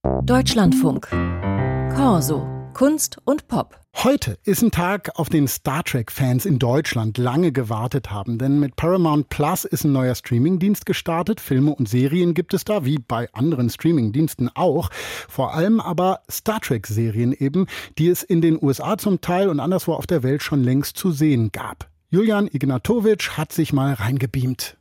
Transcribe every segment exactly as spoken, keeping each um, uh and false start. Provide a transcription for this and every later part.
Deutschlandfunk. Corso. Kunst und Pop. Heute ist ein Tag, auf den Star Trek-Fans in Deutschland lange gewartet haben. Denn mit Paramount Plus ist ein neuer Streamingdienst gestartet. Filme und Serien gibt es da, wie bei anderen Streamingdiensten auch. Vor allem aber Star Trek-Serien eben, die es in den U S A zum Teil und anderswo auf der Welt schon längst zu sehen gab. Julian Ignatowitsch hat sich mal reingebeamt.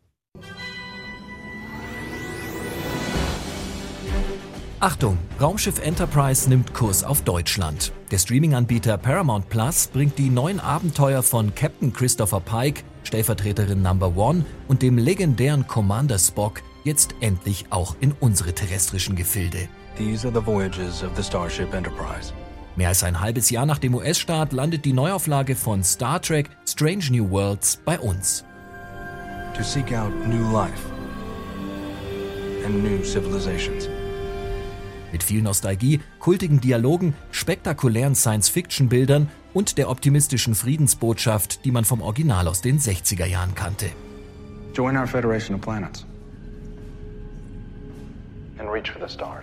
Achtung, Raumschiff Enterprise nimmt Kurs auf Deutschland. Der Streaming-Anbieter Paramount Plus bringt die neuen Abenteuer von Captain Christopher Pike, Stellvertreterin Number One und dem legendären Commander Spock jetzt endlich auch in unsere terrestrischen Gefilde. These are the voyages of the Starship Enterprise. Mehr als ein halbes Jahr nach dem U S-Start landet die Neuauflage von Star Trek Strange New Worlds bei uns. To seek out new life and new civilizations. Mit viel Nostalgie, kultigen Dialogen, spektakulären Science-Fiction-Bildern und der optimistischen Friedensbotschaft, die man vom Original aus den sechziger Jahren kannte. Join our Federation of Planets and reach for the stars.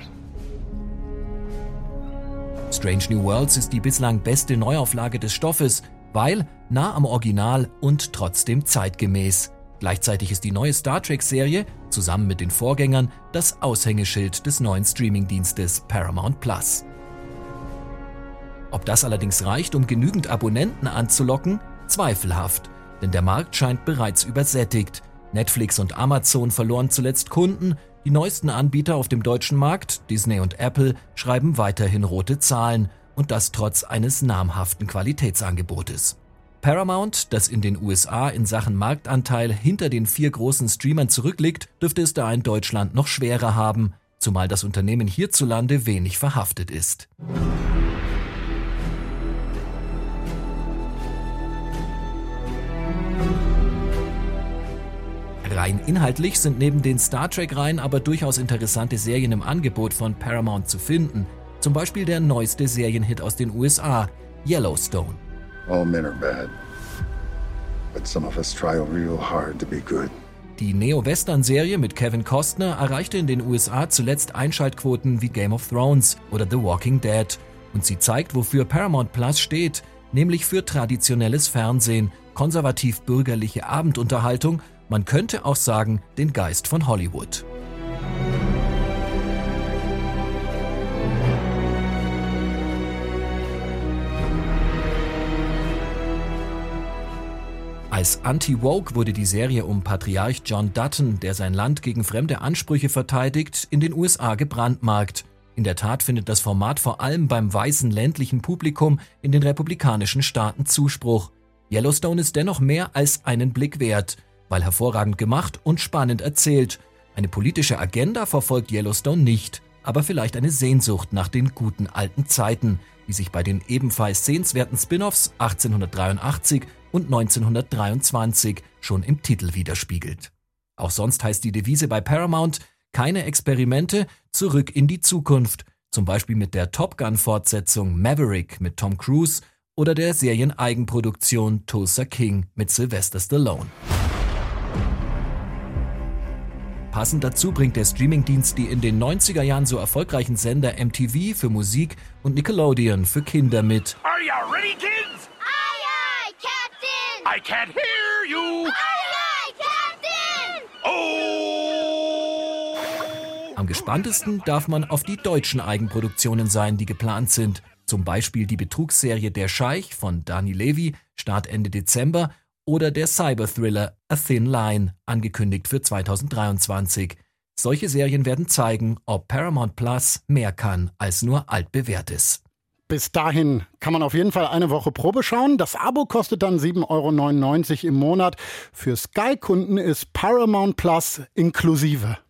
Strange New Worlds ist die bislang beste Neuauflage des Stoffes, weil nah am Original und trotzdem zeitgemäß. Gleichzeitig ist die neue Star Trek-Serie, zusammen mit den Vorgängern, das Aushängeschild des neuen Streamingdienstes Paramount Plus. Ob das allerdings reicht, um genügend Abonnenten anzulocken? Zweifelhaft, denn der Markt scheint bereits übersättigt. Netflix und Amazon verloren zuletzt Kunden, die neuesten Anbieter auf dem deutschen Markt, Disney und Apple, schreiben weiterhin rote Zahlen und das trotz eines namhaften Qualitätsangebotes. Paramount, das in den U S A in Sachen Marktanteil hinter den vier großen Streamern zurückliegt, dürfte es da in Deutschland noch schwerer haben, zumal das Unternehmen hierzulande wenig verhaftet ist. Rein inhaltlich sind neben den Star Trek-Reihen aber durchaus interessante Serien im Angebot von Paramount zu finden. Zum Beispiel der neueste Serienhit aus den U S A, Yellowstone. All men are bad, but some of us try real hard to be good. Die Neo-Western-Serie mit Kevin Costner erreichte in den U S A zuletzt Einschaltquoten wie Game of Thrones oder The Walking Dead. Und sie zeigt, wofür Paramount Plus steht, nämlich für traditionelles Fernsehen, konservativ-bürgerliche Abendunterhaltung, man könnte auch sagen, den Geist von Hollywood. Als Anti-Woke wurde die Serie um Patriarch John Dutton, der sein Land gegen fremde Ansprüche verteidigt, in den U S A gebrandmarkt. In der Tat findet das Format vor allem beim weißen ländlichen Publikum in den republikanischen Staaten Zuspruch. Yellowstone ist dennoch mehr als einen Blick wert, weil hervorragend gemacht und spannend erzählt. Eine politische Agenda verfolgt Yellowstone nicht, aber vielleicht eine Sehnsucht nach den guten alten Zeiten, die sich bei den ebenfalls sehenswerten Spin-offs achtzehnhundertdreiundachtzig und neunzehnhundertdreiundzwanzig schon im Titel widerspiegelt. Auch sonst heißt die Devise bei Paramount: keine Experimente, zurück in die Zukunft, zum Beispiel mit der Top Gun-Fortsetzung Maverick mit Tom Cruise oder der Serieneigenproduktion Tulsa King mit Sylvester Stallone. Passend dazu bringt der Streamingdienst die in den neunziger Jahren so erfolgreichen Sender M T V für Musik und Nickelodeon für Kinder mit. Are you ready, kids? Aye, aye, Captain! I can't hear you! Aye, aye, Captain! Oh! Am gespanntesten darf man auf die deutschen Eigenproduktionen sein, die geplant sind. Zum Beispiel die Betrugsserie Der Scheich von Dani Levy, Start Ende Dezember, oder der Cyber-Thriller A Thin Line, angekündigt für zweitausenddreiundzwanzig. Solche Serien werden zeigen, ob Paramount Plus mehr kann als nur altbewährtes. Bis dahin kann man auf jeden Fall eine Woche Probe schauen. Das Abo kostet dann sieben Euro neunundneunzig im Monat. Für Sky-Kunden ist Paramount Plus inklusive.